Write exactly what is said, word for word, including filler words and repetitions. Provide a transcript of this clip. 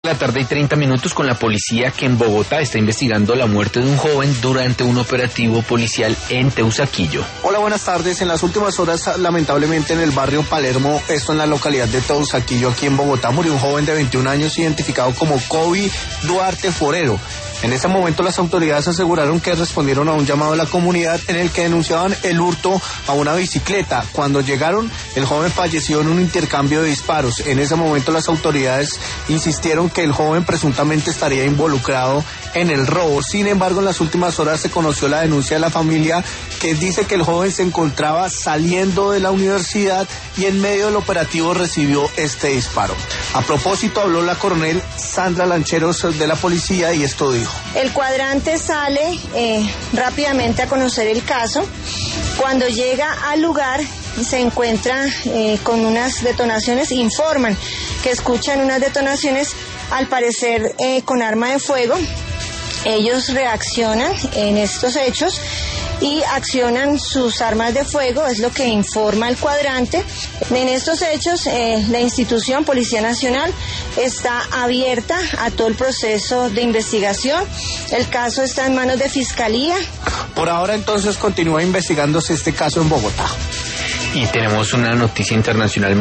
La tarde y treinta minutos con la policía que en Bogotá está investigando la muerte de un joven durante un operativo policial en Teusaquillo. Hola, buenas tardes. En las últimas horas, lamentablemente en el barrio Palermo, esto en la localidad de Teusaquillo, aquí en Bogotá, murió un joven de veintiún años identificado como Kobe Duarte Forero. En ese momento las autoridades aseguraron que respondieron a un llamado de la comunidad en el que denunciaban el hurto a una bicicleta. Cuando llegaron, el joven falleció en un intercambio de disparos. En ese momento las autoridades insistieron que el joven presuntamente estaría involucrado en el robo. Sin embargo, en las últimas horas se conoció la denuncia de la familia que dice que el joven se encontraba saliendo de la universidad y en medio del operativo recibió este disparo. A propósito, habló la coronel Sandra Lancheros de la policía y esto dijo. El cuadrante sale eh, rápidamente a conocer el caso. Cuando llega al lugar se encuentra eh, con unas detonaciones, informan que escuchan unas detonaciones, al parecer eh, con arma de fuego. Ellos reaccionan en estos hechos y accionan sus armas de fuego, es lo que informa el cuadrante. En estos hechos, eh, la institución Policía Nacional está abierta a todo el proceso de investigación. El caso está en manos de Fiscalía. Por ahora, entonces, continúa investigándose este caso en Bogotá. Y tenemos una noticia internacional